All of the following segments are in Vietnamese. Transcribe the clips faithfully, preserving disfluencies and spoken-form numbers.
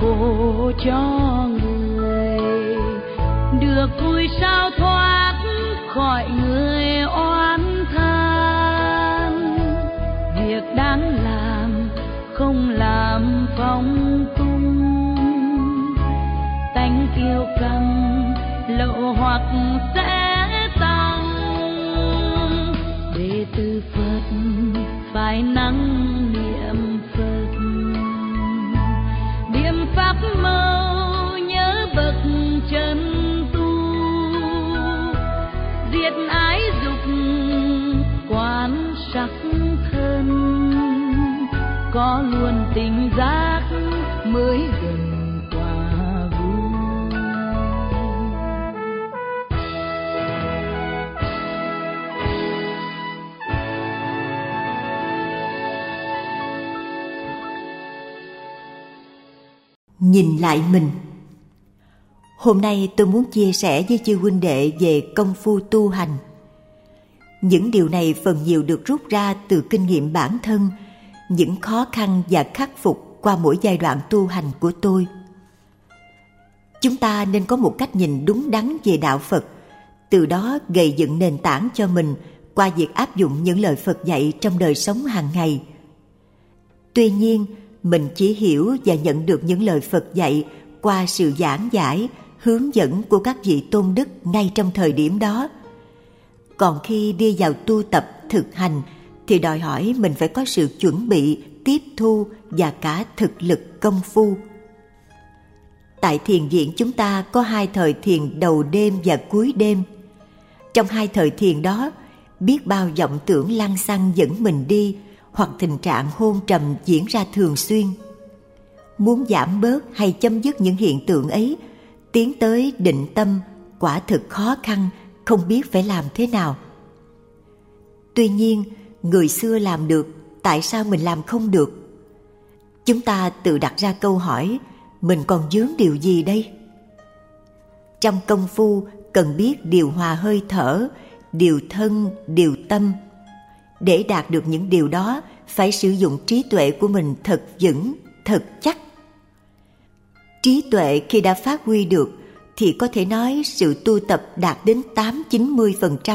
khổ cho người, được vui sao thoát khỏi người oán than. Việc đáng làm không làm phóng túng, tánh kiêu căng lộ hoặc sẽ tăng. Đệ tử Phật phải năng niệm Phật, niệm pháp mâu nhớ bậc chân tu, diệt ái dục quán sắc thân, có luôn tình giác mới gần quả vui. Nhìn lại mình. Hôm nay tôi muốn chia sẻ với chư huynh đệ về công phu tu hành. Những điều này phần nhiều được rút ra từ kinh nghiệm bản thân, những khó khăn và khắc phục qua mỗi giai đoạn tu hành của tôi. Chúng ta nên có một cách nhìn đúng đắn về đạo Phật, từ đó gây dựng nền tảng cho mình qua việc áp dụng những lời Phật dạy trong đời sống hàng ngày. Tuy nhiên, mình chỉ hiểu và nhận được những lời Phật dạy qua sự giảng giải, hướng dẫn của các vị tôn đức ngay trong thời điểm đó. Còn khi đi vào tu tập thực hành thì đòi hỏi mình phải có sự chuẩn bị, tiếp thu và cả thực lực công phu. Tại thiền viện chúng ta có hai thời thiền đầu đêm và cuối đêm. Trong hai thời thiền đó, biết bao vọng tưởng lăng xăng dẫn mình đi, hoặc tình trạng hôn trầm diễn ra thường xuyên. Muốn giảm bớt hay chấm dứt những hiện tượng ấy, tiến tới định tâm quả thực khó khăn, không biết phải làm thế nào. Tuy nhiên, người xưa làm được, tại sao mình làm không được? Chúng ta tự đặt ra câu hỏi, mình còn vướng điều gì đây? Trong công phu cần biết điều hòa hơi thở, điều thân, điều tâm. Để đạt được những điều đó, phải sử dụng trí tuệ của mình thật vững, thật chắc. Trí tuệ khi đã phát huy được thì có thể nói sự tu tập đạt đến tám đến chín mươi phần trăm.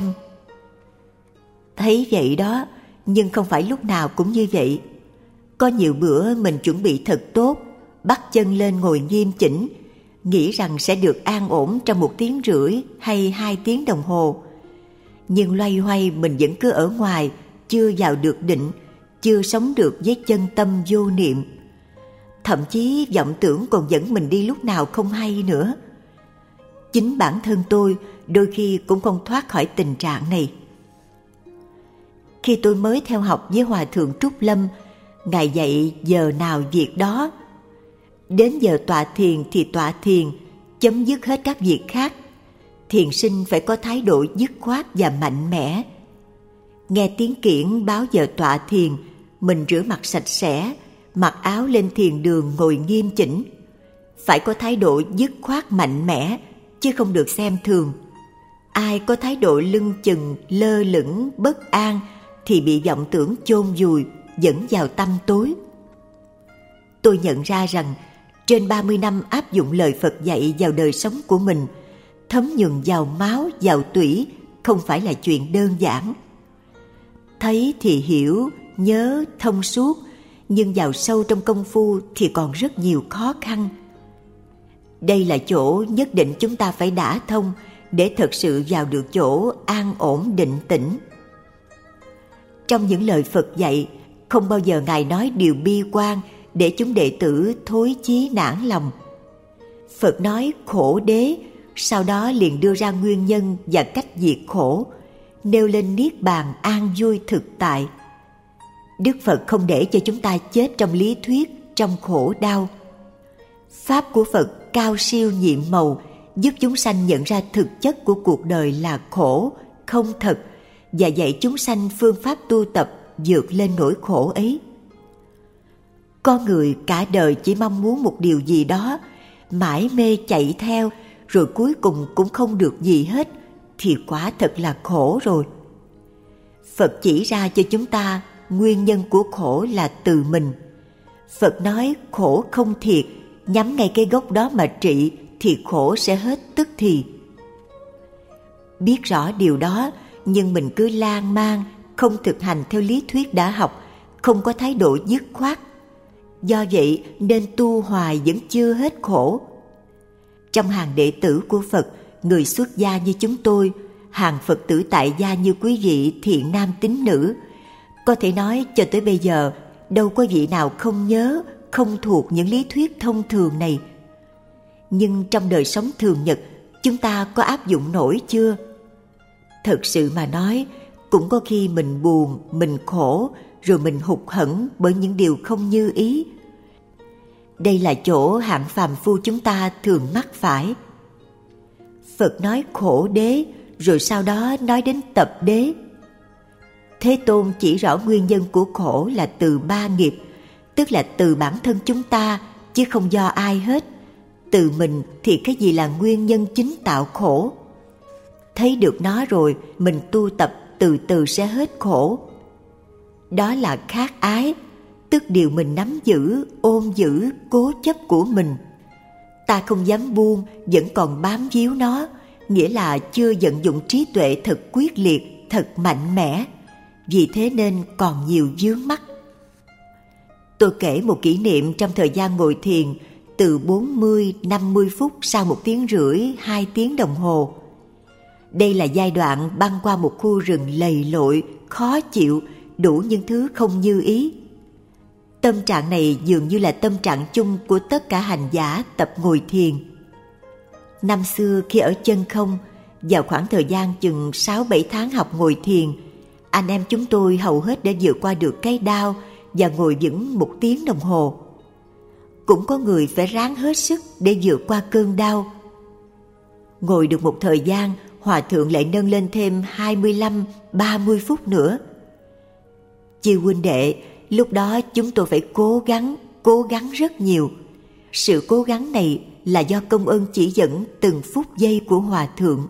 Thấy vậy đó, nhưng không phải lúc nào cũng như vậy. Có nhiều bữa mình chuẩn bị thật tốt, bắt chân lên ngồi nghiêm chỉnh, nghĩ rằng sẽ được an ổn trong một tiếng rưỡi hay hai tiếng đồng hồ. Nhưng loay hoay mình vẫn cứ ở ngoài, chưa vào được định, chưa sống được với chân tâm vô niệm. Thậm chí vọng tưởng còn dẫn mình đi lúc nào không hay nữa. Chính bản thân tôi đôi khi cũng không thoát khỏi tình trạng này. Khi tôi mới theo học với Hòa Thượng Trúc Lâm, Ngài dạy giờ nào việc đó. Đến giờ tọa thiền thì tọa thiền, chấm dứt hết các việc khác. Thiền sinh phải có thái độ dứt khoát và mạnh mẽ. Nghe tiếng kiển báo giờ tọa thiền, mình rửa mặt sạch sẽ, mặc áo lên thiền đường ngồi nghiêm chỉnh. Phải có thái độ dứt khoát mạnh mẽ, chứ không được xem thường. Ai có thái độ lưng chừng, lơ lửng, bất an thì bị vọng tưởng chôn vùi, dẫn vào tăm tối. Tôi nhận ra rằng trên ba mươi năm áp dụng lời Phật dạy vào đời sống của mình, thấm nhuần vào máu, vào tủy, không phải là chuyện đơn giản. Thấy thì hiểu, nhớ, thông suốt, nhưng vào sâu trong công phu thì còn rất nhiều khó khăn. Đây là chỗ nhất định chúng ta phải đả thông để thật sự vào được chỗ an ổn định tĩnh. Trong những lời Phật dạy, không bao giờ Ngài nói điều bi quan để chúng đệ tử thối chí nản lòng. Phật nói khổ đế, sau đó liền đưa ra nguyên nhân và cách diệt khổ, nêu lên niết bàn an vui thực tại. Đức Phật không để cho chúng ta chết trong lý thuyết, trong khổ đau. Pháp của Phật cao siêu nhiệm màu, giúp chúng sanh nhận ra thực chất của cuộc đời là khổ, không thật, và dạy chúng sanh phương pháp tu tập vượt lên nỗi khổ ấy. Con người cả đời chỉ mong muốn một điều gì đó, mãi mê chạy theo, rồi cuối cùng cũng không được gì hết, thì quả thật là khổ rồi. Phật chỉ ra cho chúng ta nguyên nhân của khổ là từ mình. Phật nói khổ không thiệt, nhắm ngay cái gốc đó mà trị thì khổ sẽ hết tức thì. Biết rõ điều đó, nhưng mình cứ lan man, không thực hành theo lý thuyết đã học, không có thái độ dứt khoát. Do vậy nên tu hoài vẫn chưa hết khổ. Trong hàng đệ tử của Phật, người xuất gia như chúng tôi, hàng Phật tử tại gia như quý vị thiện nam tín nữ, có thể nói cho tới bây giờ đâu có vị nào không nhớ, không thuộc những lý thuyết thông thường này. Nhưng trong đời sống thường nhật, chúng ta có áp dụng nổi chưa? Thật sự mà nói, cũng có khi mình buồn, mình khổ, rồi mình hụt hẫng bởi những điều không như ý. Đây là chỗ hạng phàm phu chúng ta thường mắc phải. Phật nói khổ đế, rồi sau đó nói đến tập đế. Thế Tôn chỉ rõ nguyên nhân của khổ là từ ba nghiệp, tức là từ bản thân chúng ta, chứ không do ai hết. Từ mình thì cái gì là nguyên nhân chính tạo khổ? Thấy được nó rồi, mình tu tập từ từ sẽ hết khổ. Đó là khát ái, tức điều mình nắm giữ, ôm giữ, cố chấp của mình. Ta không dám buông, vẫn còn bám víu nó, nghĩa là chưa vận dụng trí tuệ thật quyết liệt, thật mạnh mẽ. Vì thế nên còn nhiều vướng mắc. Tôi kể một kỷ niệm trong thời gian ngồi thiền từ bốn mươi đến năm mươi phút sau một tiếng rưỡi, hai tiếng đồng hồ. Đây là giai đoạn băng qua một khu rừng lầy lội, khó chịu, đủ những thứ không như ý. Tâm trạng này dường như là tâm trạng chung của tất cả hành giả tập ngồi thiền. Năm xưa khi ở chân không, vào khoảng thời gian chừng sáu bảy tháng học ngồi thiền, anh em chúng tôi hầu hết đã vượt qua được cái đau và ngồi vững một tiếng đồng hồ. Cũng có người phải ráng hết sức để vượt qua cơn đau. Ngồi được một thời gian, Hòa thượng lại nâng lên thêm hai mươi lăm đến ba mươi phút nữa. Chư huynh đệ, lúc đó chúng tôi phải cố gắng, cố gắng rất nhiều. Sự cố gắng này là do công ơn chỉ dẫn từng phút giây của Hòa thượng.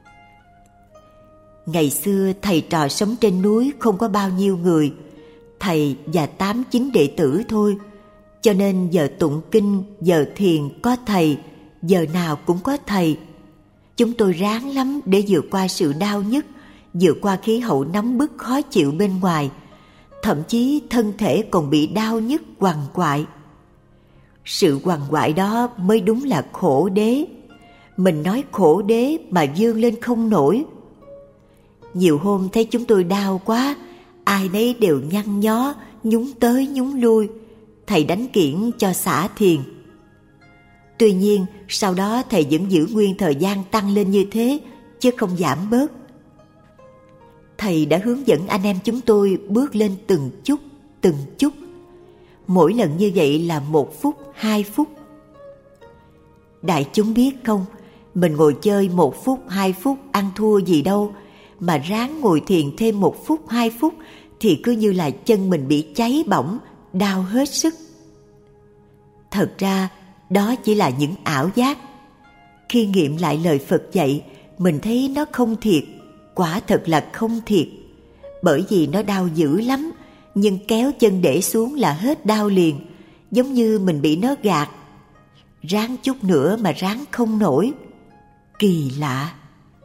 Ngày xưa thầy trò sống trên núi không có bao nhiêu người, thầy và tám chín đệ tử thôi, cho nên giờ tụng kinh, giờ thiền có thầy, giờ nào cũng có thầy. Chúng tôi ráng lắm để vượt qua sự đau nhức, vượt qua khí hậu nóng bức khó chịu bên ngoài, thậm chí thân thể còn bị đau nhức quằn quại. Sự quằn quại đó mới đúng là khổ đế. Mình nói khổ đế mà vươn lên không nổi. Nhiều hôm thấy chúng tôi đau quá, ai nấy đều nhăn nhó, nhúng tới nhúng lui. Thầy đánh kiển cho xả thiền. Tuy nhiên, sau đó thầy vẫn giữ nguyên thời gian tăng lên như thế, chứ không giảm bớt. Thầy đã hướng dẫn anh em chúng tôi bước lên từng chút, từng chút. Mỗi lần như vậy là một phút, hai phút. Đại chúng biết không, mình ngồi chơi một phút, hai phút ăn thua gì đâu, mà ráng ngồi thiền thêm một phút, hai phút thì cứ như là chân mình bị cháy bỏng, đau hết sức. Thật ra, đó chỉ là những ảo giác. Khi nghiệm lại lời Phật dạy, mình thấy nó không thiệt, quả thật là không thiệt. Bởi vì nó đau dữ lắm, nhưng kéo chân để xuống là hết đau liền, giống như mình bị nó gạt. Ráng chút nữa mà ráng không nổi. Kỳ lạ.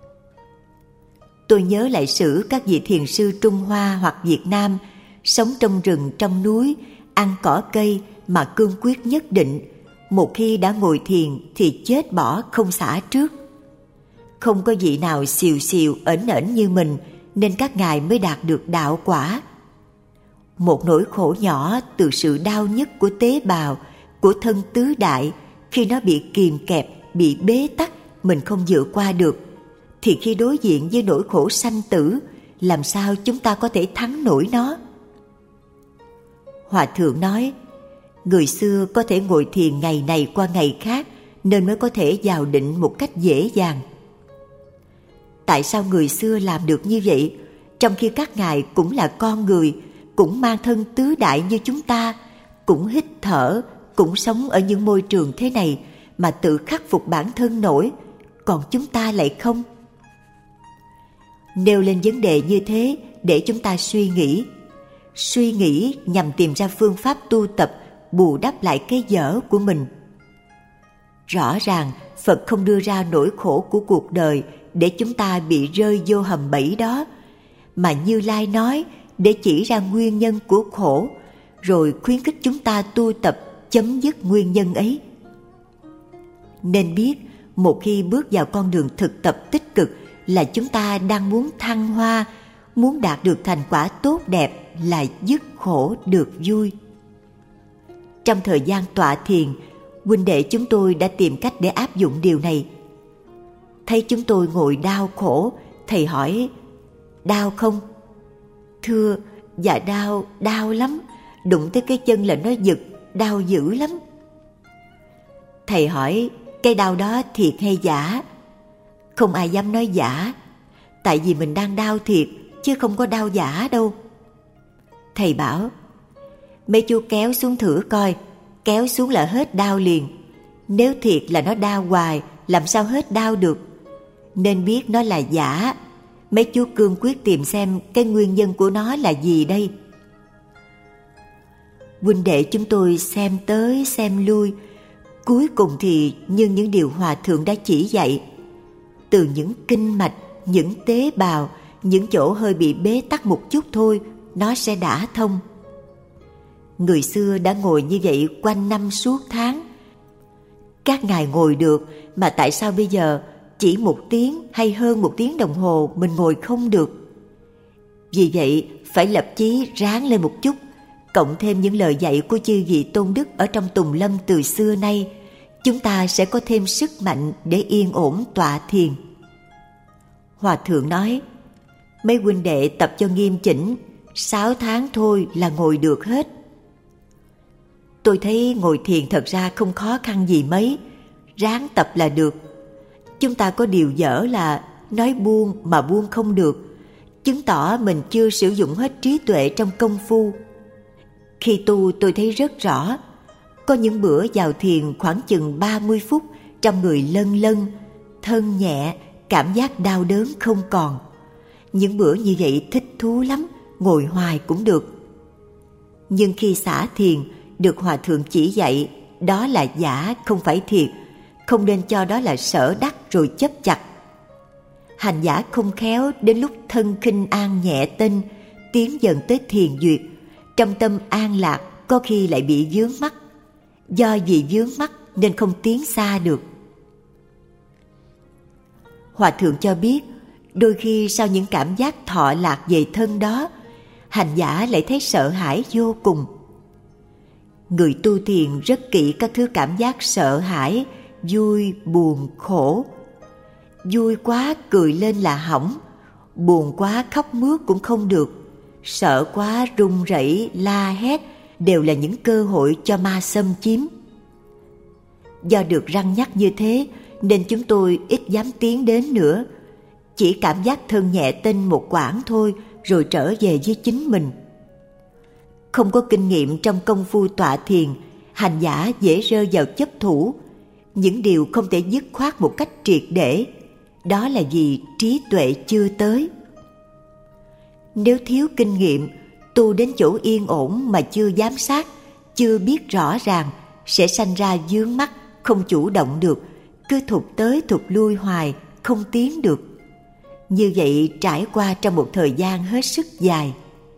Tôi nhớ lại sử các vị thiền sư Trung Hoa hoặc Việt Nam sống trong rừng, trong núi, ăn cỏ cây mà cương quyết nhất định, một khi đã ngồi thiền thì chết bỏ không xả trước. Không có vị nào xìu xìu ẩn ẩn như mình, nên các ngài mới đạt được đạo quả. Một nỗi khổ nhỏ từ sự đau nhức của tế bào, của thân tứ đại, khi nó bị kìm kẹp, bị bế tắc, mình không vượt qua được, thì khi đối diện với nỗi khổ sanh tử, làm sao chúng ta có thể thắng nổi nó? Hòa thượng nói, người xưa có thể ngồi thiền ngày này qua ngày khác, nên mới có thể vào định một cách dễ dàng. Tại sao người xưa làm được như vậy, trong khi các ngài cũng là con người, cũng mang thân tứ đại như chúng ta, cũng hít thở, cũng sống ở những môi trường thế này mà tự khắc phục bản thân nổi, còn chúng ta lại không? Nêu lên vấn đề như thế để chúng ta suy nghĩ. Suy nghĩ nhằm tìm ra phương pháp tu tập bù đắp lại cái dở của mình. Rõ ràng Phật không đưa ra nỗi khổ của cuộc đời để chúng ta bị rơi vô hầm bẫy đó, mà Như Lai nói để chỉ ra nguyên nhân của khổ, rồi khuyến khích chúng ta tu tập chấm dứt nguyên nhân ấy. Nên biết, một khi bước vào con đường thực tập tích cực là chúng ta đang muốn thăng hoa, muốn đạt được thành quả tốt đẹp, là dứt khổ được vui. Trong thời gian tọa thiền, huynh đệ chúng tôi đã tìm cách để áp dụng điều này. Thấy chúng tôi ngồi đau khổ, thầy hỏi: đau không? Thưa, dạ đau, đau lắm. Đụng tới cái chân là nó giật, đau dữ lắm. Thầy hỏi: cái đau đó thiệt hay giả? Không ai dám nói giả, tại vì mình đang đau thiệt chứ không có đau giả đâu. Thầy bảo: mấy chú kéo xuống thử coi, kéo xuống là hết đau liền. Nếu thiệt là nó đau hoài, làm sao hết đau được? Nên biết nó là giả. Mấy chú cương quyết tìm xem cái nguyên nhân của nó là gì đây. Huynh đệ chúng tôi xem tới xem lui, cuối cùng thì như những điều Hòa Thượng đã chỉ dạy, từ những kinh mạch, những tế bào, những chỗ hơi bị bế tắc một chút thôi, nó sẽ đã thông. Người xưa đã ngồi như vậy quanh năm suốt tháng. Các ngài ngồi được, mà tại sao bây giờ chỉ một tiếng hay hơn một tiếng đồng hồ mình ngồi không được? Vì vậy phải lập chí ráng lên một chút, cộng thêm những lời dạy của chư vị tôn đức ở trong Tùng Lâm từ xưa nay, chúng ta sẽ có thêm sức mạnh để yên ổn tọa thiền. Hòa Thượng nói: mấy huynh đệ tập cho nghiêm chỉnh, sáu tháng thôi là ngồi được hết. Tôi thấy ngồi thiền thật ra không khó khăn gì mấy, ráng tập là được. Chúng ta có điều dở là nói buông mà buông không được, chứng tỏ mình chưa sử dụng hết trí tuệ trong công phu. Khi tu tôi thấy rất rõ, có những bữa vào thiền khoảng chừng ba mươi phút, trong người lân lân, thân nhẹ, cảm giác đau đớn không còn. Những bữa như vậy thích thú lắm, ngồi hoài cũng được. Nhưng khi xả thiền, được Hòa Thượng chỉ dạy, đó là giả, không phải thiệt, không nên cho đó là sở đắc rồi chấp chặt. Hành giả không khéo, đến lúc thân khinh an nhẹ tinh, tiến dần tới thiền duyệt, trong tâm an lạc có khi lại bị vướng mắc. Do vì vướng mắc nên không tiến xa được. Hòa Thượng cho biết, đôi khi sau những cảm giác thọ lạc về thân đó, hành giả lại thấy sợ hãi vô cùng. Người tu thiền rất kỹ các thứ cảm giác sợ hãi, vui, buồn, khổ. Vui quá cười lên là hỏng, buồn quá khóc mướt cũng không được, sợ quá run rẩy la hét đều là những cơ hội cho ma xâm chiếm. Do được răn nhắc như thế nên chúng tôi ít dám tiến đến nữa, chỉ cảm giác thân nhẹ tinh một quãng thôi rồi trở về với chính mình. Không có kinh nghiệm trong công phu tọa thiền, hành giả dễ rơi vào chấp thủ, những điều không thể dứt khoát một cách triệt để. Đó là vì trí tuệ chưa tới. Nếu thiếu kinh nghiệm, tu đến chỗ yên ổn mà chưa giám sát, chưa biết rõ ràng, sẽ sanh ra vướng mắc, không chủ động được, cứ thụt tới thụt lui hoài, không tiến được. Như vậy trải qua trong một thời gian hết sức dài.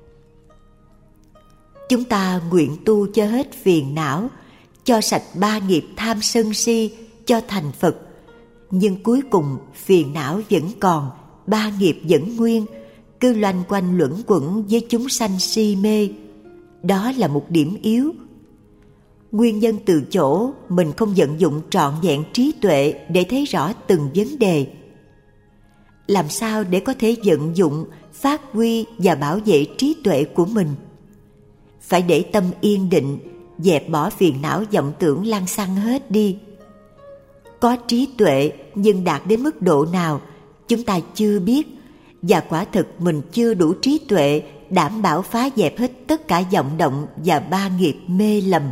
Chúng ta nguyện tu cho hết phiền não, cho sạch ba nghiệp tham sân si, cho thành Phật. Nhưng cuối cùng phiền não vẫn còn, ba nghiệp vẫn nguyên, cứ loanh quanh luẩn quẩn với chúng sanh si mê. Đó là một điểm yếu. Nguyên nhân từ chỗ mình không vận dụng trọn vẹn trí tuệ để thấy rõ từng vấn đề. Làm sao để có thể vận dụng, phát huy và bảo vệ trí tuệ của mình? Phải để tâm yên định, dẹp bỏ phiền não vọng tưởng lăng xăng hết đi. Có trí tuệ nhưng đạt đến mức độ nào chúng ta chưa biết, và quả thực mình chưa đủ trí tuệ đảm bảo phá dẹp hết tất cả vọng động và ba nghiệp mê lầm.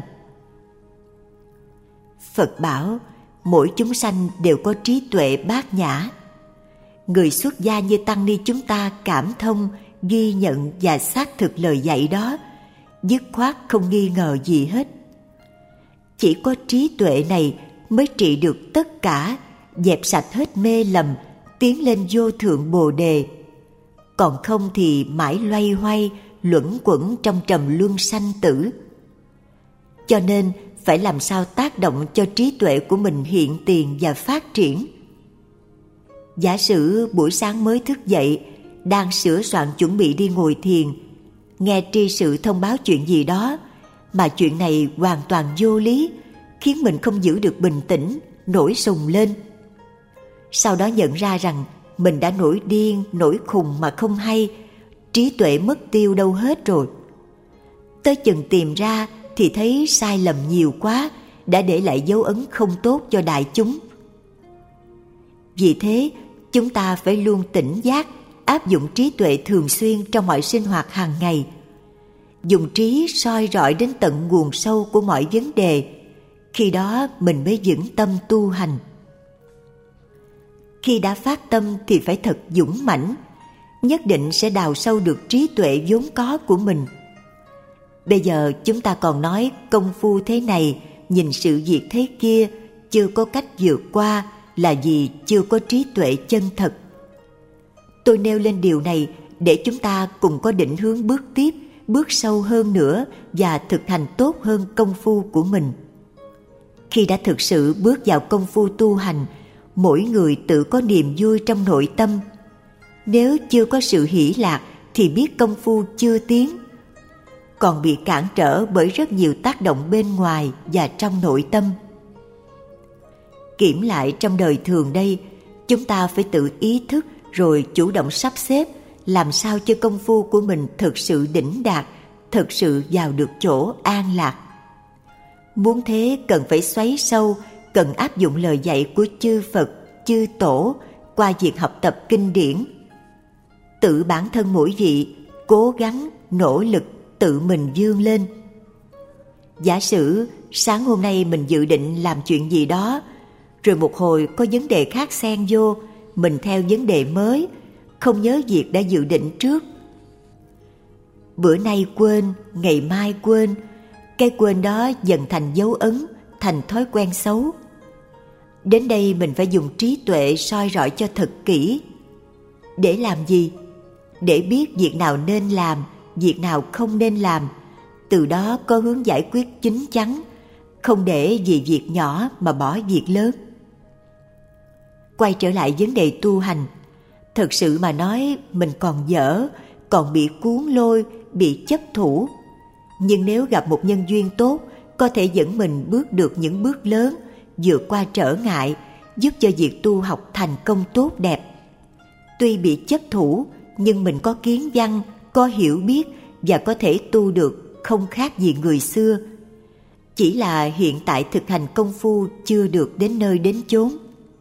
Phật bảo mỗi chúng sanh đều có trí tuệ bát nhã. Người xuất gia như tăng ni chúng ta cảm thông, ghi nhận và xác thực lời dạy đó, dứt khoát không nghi ngờ gì hết. Chỉ có trí tuệ này mới trị được tất cả, dẹp sạch hết mê lầm, tiến lên vô thượng bồ đề. Còn không thì mãi loay hoay, luẩn quẩn trong trầm luân sanh tử. Cho nên phải làm sao tác động cho trí tuệ của mình hiện tiền và phát triển. Giả sử buổi sáng mới thức dậy, đang sửa soạn chuẩn bị đi ngồi thiền, nghe tri sự thông báo chuyện gì đó, mà chuyện này hoàn toàn vô lý, khiến mình không giữ được bình tĩnh, nổi sùng lên. Sau đó nhận ra rằng mình đã nổi điên, nổi khùng mà không hay, trí tuệ mất tiêu đâu hết rồi. Tới chừng tìm ra thì thấy sai lầm nhiều quá, đã để lại dấu ấn không tốt cho đại chúng. Vì thế, chúng ta phải luôn tỉnh giác, áp dụng trí tuệ thường xuyên trong mọi sinh hoạt hàng ngày. Dùng trí soi rọi đến tận nguồn sâu của mọi vấn đề, khi đó mình mới vững tâm tu hành. Khi đã phát tâm thì phải thật dũng mãnh, nhất định sẽ đào sâu được trí tuệ vốn có của mình. Bây giờ chúng ta còn nói công phu thế này, nhìn sự việc thế kia, chưa có cách vượt qua là vì chưa có trí tuệ chân thật. Tôi nêu lên điều này để chúng ta cùng có định hướng bước tiếp, bước sâu hơn nữa và thực hành tốt hơn công phu của mình. Khi đã thực sự bước vào công phu tu hành, mỗi người tự có niềm vui trong nội tâm. Nếu chưa có sự hỷ lạc thì biết công phu chưa tiến, còn bị cản trở bởi rất nhiều tác động bên ngoài và trong nội tâm. Kiểm lại trong đời thường đây, chúng ta phải tự ý thức rồi chủ động sắp xếp làm sao cho công phu của mình thực sự đỉnh đạt, thực sự vào được chỗ an lạc. Muốn thế cần phải xoáy sâu, cần áp dụng lời dạy của chư Phật, chư Tổ qua việc học tập kinh điển. Tự bản thân mỗi vị cố gắng, nỗ lực tự mình vươn lên. Giả sử sáng hôm nay mình dự định làm chuyện gì đó, rồi một hồi có vấn đề khác xen vô, mình theo vấn đề mới, không nhớ việc đã dự định trước. Bữa nay quên, ngày mai quên, cái quên đó dần thành dấu ấn, thành thói quen xấu. Đến đây mình phải dùng trí tuệ soi rọi cho thật kỹ. Để làm gì? Để biết việc nào nên làm, việc nào không nên làm, từ đó có hướng giải quyết chín chắn, không để vì việc nhỏ mà bỏ việc lớn. Quay trở lại vấn đề tu hành, thật sự mà nói mình còn dở, còn bị cuốn lôi, bị chấp thủ. Nhưng nếu gặp một nhân duyên tốt, có thể dẫn mình bước được những bước lớn, vượt qua trở ngại, giúp cho việc tu học thành công tốt đẹp. Tuy bị chấp thủ, nhưng mình có kiến văn, có hiểu biết và có thể tu được không khác gì người xưa. Chỉ là hiện tại thực hành công phu chưa được đến nơi đến chốn.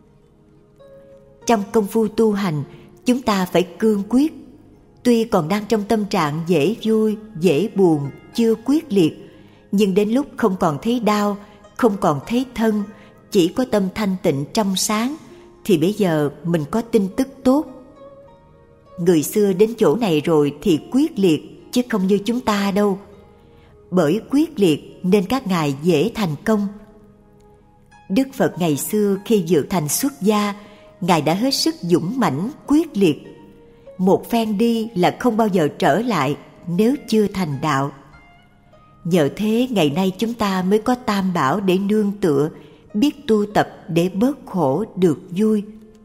Trong công phu tu hành, chúng ta phải cương quyết. Tuy còn đang trong tâm trạng dễ vui, dễ buồn, chưa quyết liệt, nhưng đến lúc không còn thấy đau, không còn thấy thân, chỉ có tâm thanh tịnh trong sáng, thì bây giờ mình có tin tức tốt. Người xưa đến chỗ này rồi thì quyết liệt, chứ không như chúng ta đâu. Bởi quyết liệt nên các ngài dễ thành công. Đức Phật ngày xưa khi vượt thành xuất gia, ngài đã hết sức dũng mãnh, quyết liệt. Một phen đi là không bao giờ trở lại nếu chưa thành đạo. Nhờ thế ngày nay chúng ta mới có tam bảo để nương tựa, biết tu tập để bớt khổ được vui.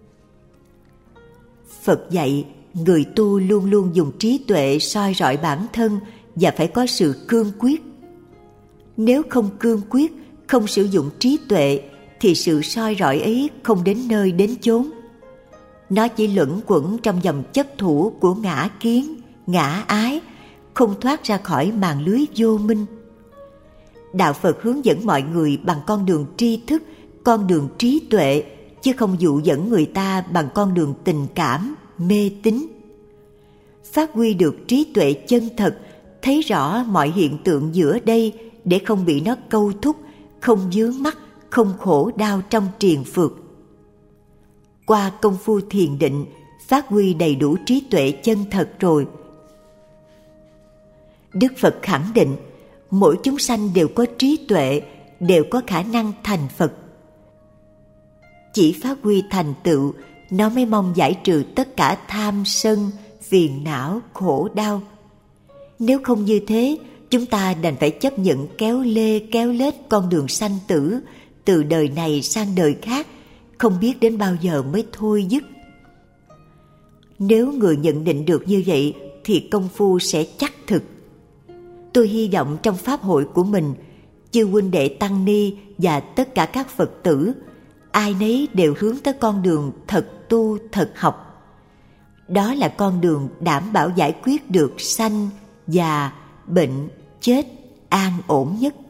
Phật dạy người tu luôn luôn dùng trí tuệ soi rọi bản thân và phải có sự cương quyết. Nếu không cương quyết, không sử dụng trí tuệ thì sự soi rọi ấy không đến nơi đến chốn. Nó chỉ luẩn quẩn trong vòng chấp thủ của ngã kiến, ngã ái, không thoát ra khỏi màn lưới vô minh. Đạo Phật hướng dẫn mọi người bằng con đường tri thức, con đường trí tuệ, chứ không dụ dẫn người ta bằng con đường tình cảm, mê tín. Phát huy được trí tuệ chân thật, thấy rõ mọi hiện tượng giữa đây để không bị nó câu thúc, không vướng mắc, không khổ đau trong triền phượt. Qua công phu thiền định, phát huy đầy đủ trí tuệ chân thật rồi, Đức Phật khẳng định mỗi chúng sanh đều có trí tuệ, đều có khả năng thành Phật. Chỉ phát huy thành tựu, nó mới mong giải trừ tất cả tham sân, phiền não, khổ đau. Nếu không như thế, chúng ta đành phải chấp nhận kéo lê kéo lết con đường sanh tử, từ đời này sang đời khác, không biết đến bao giờ mới thôi dứt. Nếu người nhận định được như vậy thì công phu sẽ chắc thực. Tôi hy vọng trong pháp hội của mình, chư huynh đệ tăng ni và tất cả các Phật tử, ai nấy đều hướng tới con đường thật tu thật học. Đó là con đường đảm bảo giải quyết được sanh, già, bệnh, chết an ổn nhất.